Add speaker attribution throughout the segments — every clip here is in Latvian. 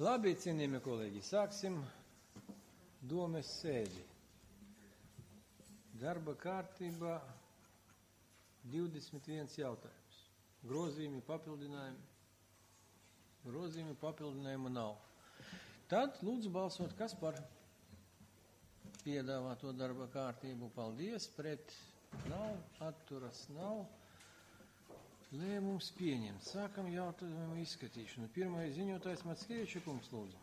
Speaker 1: Labi, cienījamie kolēģi, sāksim domes sēdi. Darba kārtībā 21 jautājums. Grozījumi, papildinājumu nav. Tad lūdzu balsot, kas par piedāvāto darba kārtību. Paldies, pret nav, atturas nav. Lēmums pieņemts. Sākam jautājumu izskatīšanu. Pirmais ziņotājs Matskeviča kungs, lūdzu.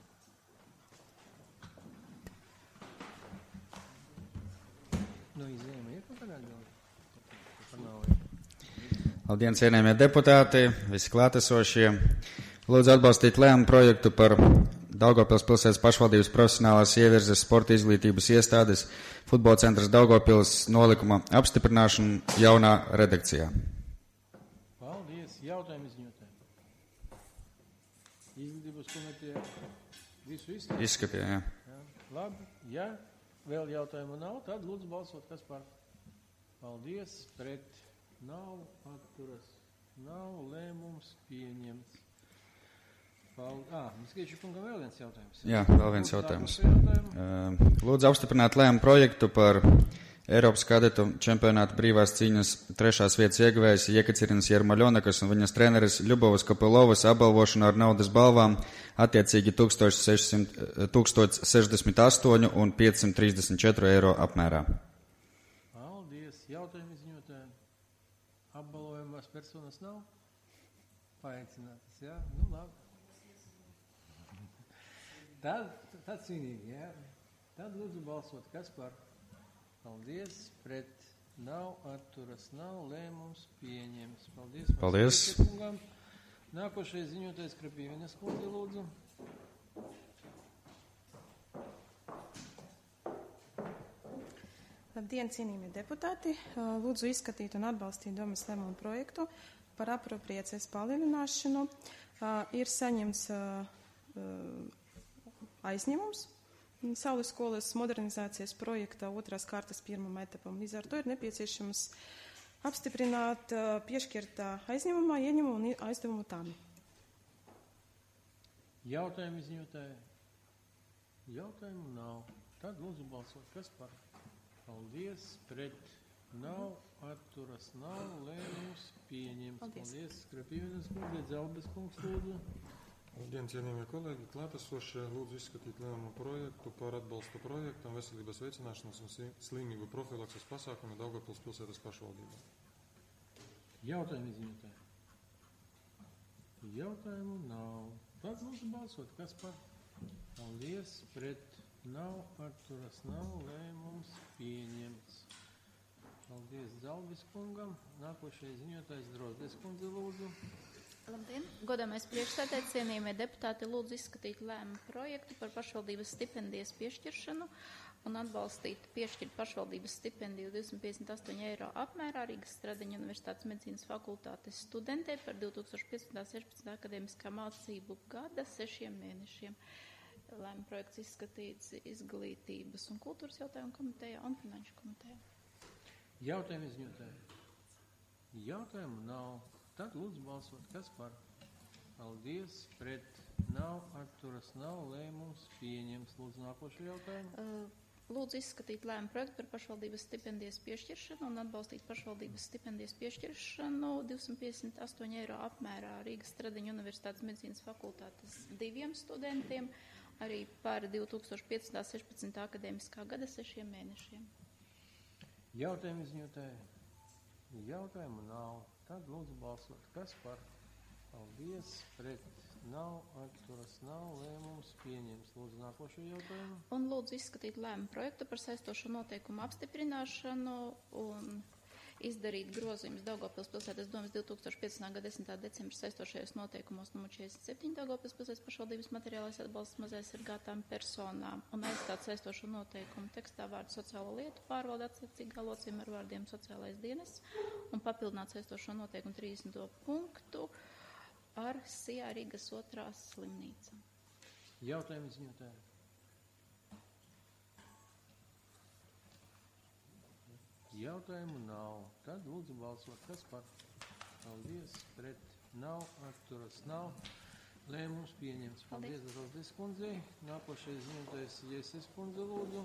Speaker 1: Ir kaut kādā galva?
Speaker 2: Labdien, cienījamie deputāti, visi klātesošie. Lūdzu atbalstīt lēmumu projektu par Daugavpils pilsētas pašvaldības profesionālās ievirzes sporta izglītības iestādes futbola centras Daugavpils nolikuma apstiprināšanu jaunā redakcijā.
Speaker 1: Jautājumu izņotēm. Izglītības komiteja visu
Speaker 2: izskatīja,
Speaker 1: jā. Labi, ja vēl jautājumu nav, tad lūdzu balsot, kas par. Paldies, pret nav, atturas nav, lēmums pieņemts. Matskeviča kungam vēl viens jautājums.
Speaker 2: Jā, vēl viens jautājums. Lūdzu apstiprināt lēmumu projektu par Eiropas kadetu čempionāta brīvās cīņas 3. vietas ieguvējs Jekaterinās Jermaļonakas un viņas treneris Ļubovas Kapilovas apbalvošanu ar naudas balvām attiecīgi 1068 un 534 eiro apmērā.
Speaker 1: Paldies. Jautājumu izņotēm. Apbalvojumās personas nav paaicinātas, jā? Nu, labi. Tad svinīgi, jā? Tad lūdzu balsot, kas par. Paldies, pret nav, atturas nav, lēmums pieņems.
Speaker 2: Paldies.
Speaker 1: Nākošais ziņotājs Krapīvienes kundze, lūdzu.
Speaker 3: Labdien, cienījamie deputāti. Lūdzu izskatīt un atbalstīt domes lēmumu projektu par apropriācijas palielināšanu. Ir saņemts aizņemums Saules skolas modernizācijas projekta 2. kārtas 1. etapam. Līdz ar to ir nepieciešams apstiprināt piešķirtā aizņemumā ieņemumu un aizdevumu tam.
Speaker 1: Jautājumu izņotāji? Jautājumu nav. Tad lūdzu balsot, kas par. Paldies, pret nav, atturas nav, lēmums pieņems. Paldies, Krapīvienes kundze, Dzelbes kungs, lūdzu.
Speaker 4: Labdien, cienījamie kolēģi, klātesošie, lūdzu izskatīt lēmumu projektu par atbalstu projektam veselības veicināšanas un slimību profilakses pasākumi Daugavpils pilsētas pašvaldībā.
Speaker 1: Jautājumu izņotāji? Jautājumu nav. Tad lūdzu balsot, kas par. Paldies, pret nav, atturas nav, lēmums pieņemts. Paldies Dzelbes kungam. Nākošais ziņotājs Drozdes kundze, lūdzu.
Speaker 5: Labdien! Godāmais priekšsēdētāji, cienījamie deputāti, lūdzu izskatīt lēmumu projektu par pašvaldības stipendijas piešķiršanu un atbalstīt piešķirt pašvaldības stipendiju 258 eiro apmērā Rīgas Stradiņa Universitātes medicīnas fakultātes studentē par 2015.16. akadēmiskā mācību gada 6 mēnešiem. Lēmumu projekts izskatīts izglītības un kultūras jautājumu komitejā un finanšu komitejā.
Speaker 1: Jautājumu izņotāji? Jautājumu nav. Tad lūdzu balsot, kas par. Paldies, pret nav, atturas nav, lēmums pieņems. Lūdzu nākošo jautājumu.
Speaker 5: Lūdzu izskatīt lēmumu projektu par pašvaldības stipendijas piešķiršanu un atbalstīt pašvaldības stipendijas piešķiršanu 258 eiro apmērā Rīgas Stradiņa Universitātes medicīnas fakultātes 2 studentiem arī par 2015.16. akadēmiskā gada 6 mēnešiem.
Speaker 1: Jautājumu izņotāji? Jautājumu nav. Tad lūdzu balsot, kas par. Paldies, pret nav, atturas nav, lēmums pieņems. Lūdzu nākošo jautājumu.
Speaker 5: Un lūdzu izskatīt lēmumu projektu par saistošo noteikumu apstiprināšanu un izdarīt grozījumus Daugavpils pilsētas domes 2015. gada 10. decembra saistošajos noteikumos nr. 47 Daugavpils pilsētas pašvaldības materiālais atbalsts mazaizsargātām personām un aizstāt saistošo noteikumu tekstā vārdu sociālo lietu pārvalde attiecīgā locījuma ar vārdiem sociālais dienests un papildināt saistošo noteikumu 30. punktu ar SIA Rīgas 2. slimnīca.
Speaker 1: Jautājumu izņotāji? Jautājumu nav. Tad lūdzu balsot, kas par. Paldies, pret nav, atturas nav. Lēmums pieņemts. Paldies, Rozdes kundzei. Nākošais ziņotājs Jeses kundze, lūdzu.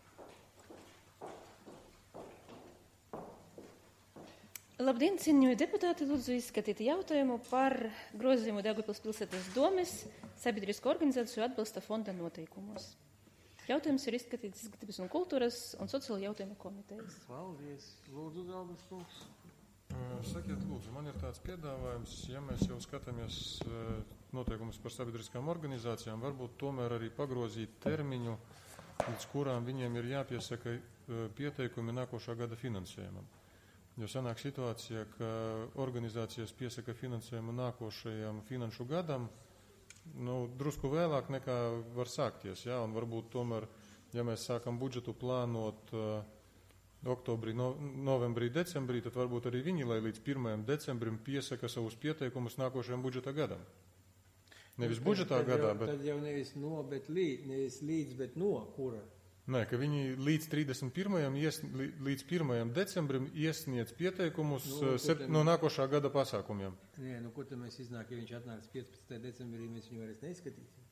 Speaker 6: Labdien, cienījamie deputāti, lūdzu izskatīt jautājumu par grozījumu Daugavpils pilsētas domes sabiedrisko organizāciju atbalsta fonda noteikumos. Jautājums ir izskatīts Izglītības un kultūras un sociālo jautājumu komitejas.
Speaker 1: Paldies. Lūdzu, Galdas kungs.
Speaker 4: Sakiet, lūdzu, man ir tāds piedāvājums, ja mēs jau skatāmies noteikumus par sabiedriskām organizācijām, varbūt tomēr arī pagrozīt termiņu, līdz kurām viņiem ir jāpiesaka pieteikumi nākošā gada finansējumam. Jo sanāk situācija, ka organizācijas piesaka finansējumu nākošajam finanšu gadam, drusku vēlāk nekā var sākties, jā, un varbūt tomēr, ja mēs sākam budžetu plānot oktobrī, novembrī, decembrī, tad varbūt arī viņi, lai līdz 1. decembrim piesaka savus pieteikumus nākošajam budžeta gadam. Nevis budžetā gadā, bet...
Speaker 1: Tad jau nevis no, bet nevis līdz, bet no, kura?
Speaker 4: Nē, ka viņi līdz 31. līdz 1. decembrim iesniedz pieteikumus no nākošā gada pasākumiem.
Speaker 1: Nē, ko tad mēs iznāk, ja viņš atnāks 15. decembrī, mēs viņu vairs neizskatīsim?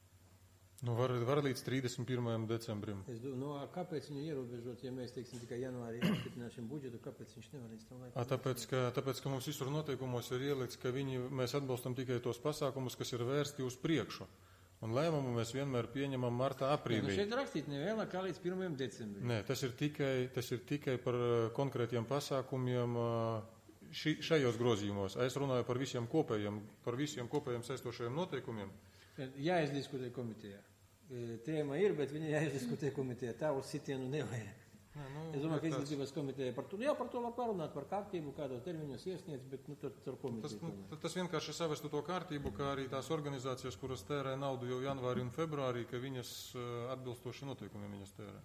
Speaker 4: Var līdz 31. decembrim.
Speaker 1: Es domāju, kāpēc viņu ierobežot, ja mēs, teiksim, tikai janvārī apstiprināsim budžetu, kāpēc viņš nevar līdz tam laikam?
Speaker 4: Tāpēc, ka mums visur noteikumos ir ielikts, ka mēs atbalstam tikai tos pasākumus, kas ir vērsti uz priekšu. Un lēmumu mēs vienmēr pieņemam martā, aprīlī.
Speaker 1: Šeit rakstīt nevēlāk kā līdz 1. decembrim.
Speaker 4: Nē, tas ir tikai par konkrētiem pasākumiem šajos grozījumos. Es runāju par visiem kopējiem saistošajiem noteikumiem.
Speaker 1: Jāizdiskutē komitejā. Tēma ir, bet viņa jāizdiskutē komitejā. Tā uz sitienu nevajag. Es domāju, ka izglītības komiteja par to var parunāt, par kārtību, kādos termiņos iesniedz, bet tur komiteja.
Speaker 4: Tas vienkārši savestu to kārtību, kā arī tās organizācijas, kuras tērē naudu jau janvārī un februārī, ka viņas atbilstoši noteikumiem viņas tērē.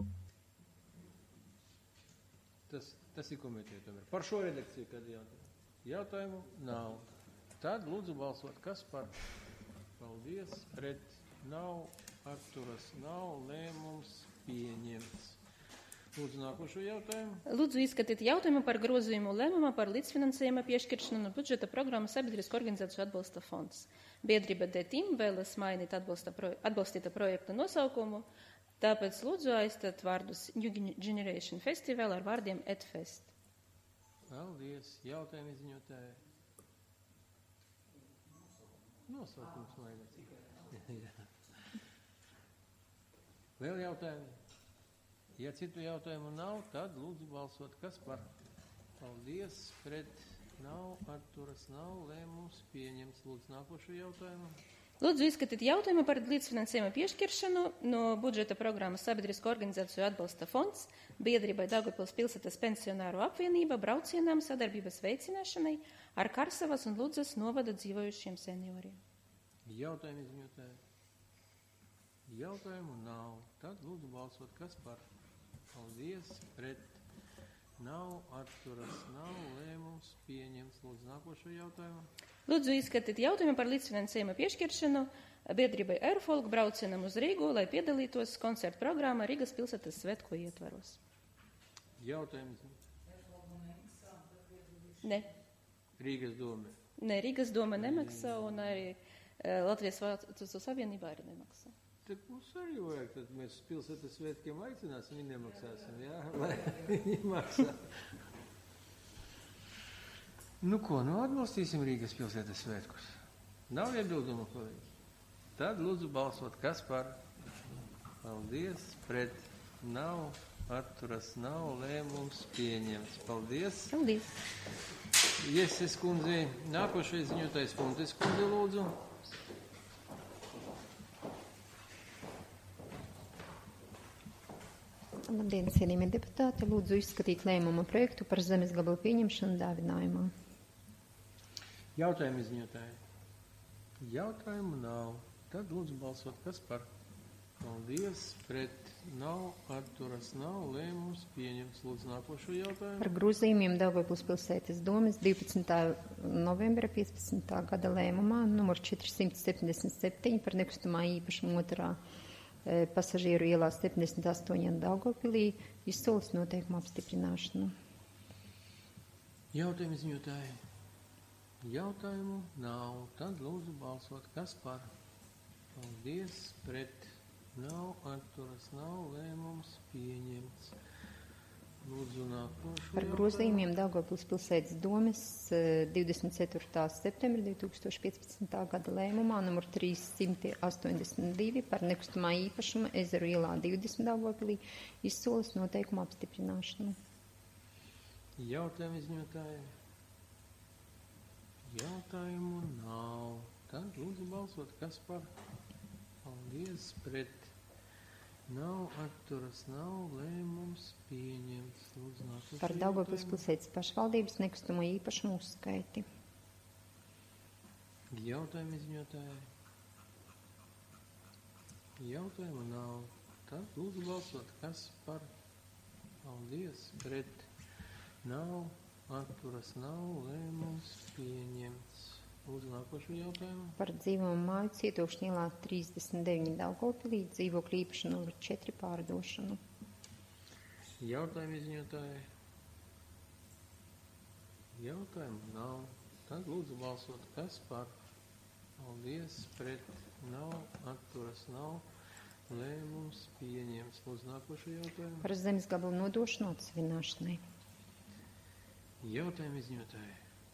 Speaker 1: Tas ir komiteja tomēr. Par šo redakciju, kad jautājumu nav. Tad lūdzu balsot, kas par? Paldies, pret nav, atturas nav, lēmums pieņemts. Lūdzu, nākošo jautājumu.
Speaker 6: Lūdzu, izskatīt jautājumu par grozījumu lēmumā par līdzfinansējuma piešķiršanu no budžeta programmas sabiedrisko organizāciju atbalsta fonds. Biedrība DETIM vēlas mainīt atbalstīta projekta nosaukumu, tāpēc lūdzu aizstāt vārdus New Generation Festival ar vārdiem EdFest.
Speaker 1: Paldies. Jautājumu izziņotāji. Nosaukums mainīt. Vēl jautājumi? Ja citu jautājumu nav, tad lūdzu balsot, kas par? Paldies, pret nav, atturas nav, lēmums pieņems. Lūdzu, nākošo jautājumu.
Speaker 6: Lūdzu, izskatīt jautājumu par līdzfinansējuma piešķiršanu no budžeta programmas sabiedrisko organizāciju atbalsta fonds biedrībai Daugavpils pilsētas pensionāru apvienība braucienām sadarbības veicināšanai ar Karsavas un Ludzas novada dzīvojušiem senioriem.
Speaker 1: Jautājumu izziņotāji. Jautājumu nav. Tad lūdzu balsot, kas par? Paldies, pret nav, atturas nav, lēmums pieņems. Lūdzu, nākošo jautājumu.
Speaker 6: Lūdzu, izskatīt jautājumu par līdzfinansējuma piešķiršanu biedrībai Aerofolk braucienam uz Rīgu, lai piedalītos koncertu programmā Rīgas pilsētas svētku ietvaros.
Speaker 1: Jautājums.
Speaker 6: Ne.
Speaker 1: Rīgas doma.
Speaker 6: Ne, Rīgas doma nemaksā un arī Latvijas Vācu Savienībā arī nemaksā.
Speaker 1: Tad mums arī vajag, tad mēs pilsētas svētkiem aicināsim, viņi nemaksāsim, jā, lai viņi maksā. Atbalstīsim Rīgas pilsētas svētkus. Nav iebildumu, kolēģi. Tad lūdzu balsot, kas par? Paldies, pret nav, atturas nav, lēmums pieņemts. Paldies.
Speaker 6: Paldies.
Speaker 1: Jeses kundzei, nākošais ziņotājs Funtes kundze, lūdzu.
Speaker 7: Labdien, cienījamie deputāti, lūdzu izskatīt lēmuma projektu par zemes gabalu pieņemšanu dāvinājumā.
Speaker 1: Jautājumu izziņotāji. Jautājumu nav. Tad lūdzu balsot, kas par? Paldies, pret nav, atturas nav, lēmums pieņems. Lūdzu, nākošo jautājumu.
Speaker 7: Par grozījumiem Daugavpils pilsētas domes 12. novembra 15. gada lēmumā numur 477 par nekustamā īpašuma otrā pasažieru ielā 78 Daugavpilī izsoles noteikumu apstiprināšanu.
Speaker 1: Jautājumu izziņotāji. Jautājumu nav. Tad lūdzu balsot. Kas par? Paldies. Pret? Nav. Atturas nav. Lēmums pieņemts. Lūdzu nākošo
Speaker 7: Par grozījumiem Daugavpils pilsētas domes 24. septembra 2015. gada lēmumā numur 382 par nekustamā īpašuma Ezeru ielā 20 Daugavpilī izsoles noteikumu apstiprināšanu.
Speaker 1: Jautājumu izņotāji. Jautājumu nav. Tad lūdzu balsot. Kas par? Paldies. Pret? Nav. Atturas nav. Lēmums pieņemts. Lūdzu nākošo
Speaker 7: Par Daugavpils pilsētas pašvaldības nekustamo īpašumu uzskaiti.
Speaker 1: Jautājumu izņotāji. Jautājumu nav. Tad lūdzu balsot. Kas par? Paldies. Pret? Nav. Atturas nav. Lēmums pieņemts. Lūdzu nākošo jautājumu.
Speaker 7: Par dzīvo māju Cietokšņa ielā 39 Daugavpilī dzīvokļu īpašumu numur 4 pārdošanu.
Speaker 1: Jautājumu izņotāji. Jautājumu nav. Tad lūdzu balsot. Kas par? Paldies. Pret? Nav. Atturas nav. Lēmums pieņemts. Lūdzu nākošo jautājumu.
Speaker 7: Par zemes gabalu nodošanu atsevināšanai.
Speaker 1: Jautājumu izņotāji.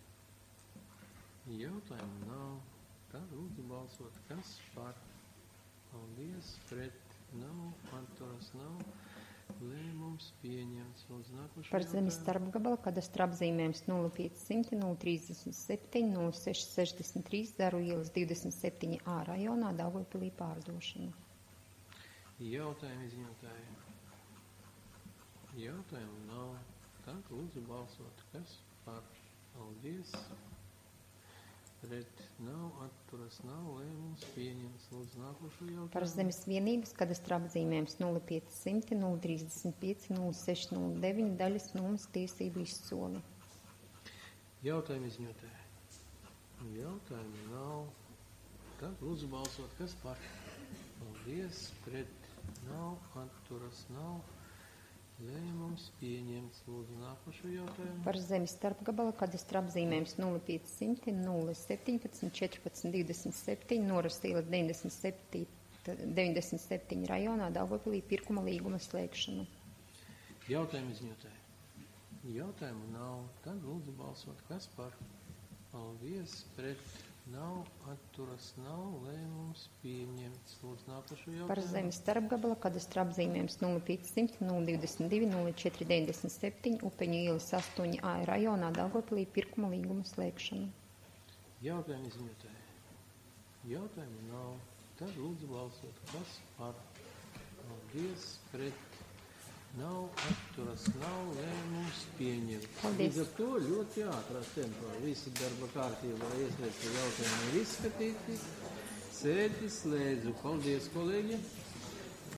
Speaker 1: Jautājumu nav. Tad lūdzu balsot. Kas par? Paldies. Pret? Nav. Atturas nav. Lēmums pieņemts. Lūdzu nākošo
Speaker 7: Par zemes
Speaker 1: jautājumu.
Speaker 7: starpgabala kadastra apzīmējums 0500 037 0663 Zaru ielas 27A rajonā Daugavpilī pārdošana.
Speaker 1: Jautājumu izņotāji. Jautājumu nav. Tad lūdzu balsot. Kas par? Paldies. Pret? Nav. Atturas nav. Lēmums pieņemts. Lūdzu nākošo jautājumu.
Speaker 7: Par zemes vienības kadastra apzīmējums 0500 035 0609 daļas nomas tiesību izsoli.
Speaker 1: Jautājumu izņotāji. Jautājumu nav. Tad lūdzu balsot. Kas par? Paldies. Pret? Nav. Atturas nav. Lēmums pieņemts. Lūdzu nākošo jautājumu.
Speaker 7: Par zemes starpgabala kadastra apzīmējums 0500 017 14 27 Norastīla 97 rajonā Daugavpilī pirkuma līguma slēgšanu.
Speaker 1: Jautājumu izņotāji. Jautājumu nav. Tad lūdzu balsot. Kas par? Paldies. Pret? Nav. Atturas nav. Lēmums pieņemts. Lūdzu nākošo jautājumu.
Speaker 7: Par zemes starpgabala kadastra apzīmējums 0500 022 0497 Upeņu ielas 8A rajonā Daugavpilī pirkuma līguma slēgšanu.
Speaker 1: Jautājumu izņotāji. Jautājumu nav. Tad lūdzu balsot. Kas par? Paldies. Pret? Nav. Atturas nav. Lēmums pieņemts.
Speaker 7: Paldies.
Speaker 1: Līdz ar to ļoti ātrā tempā. Visi darba kārtībā iesaistīti jautājumi ir izskatīti. Sēdi slēdzu. Paldies, kolēģi!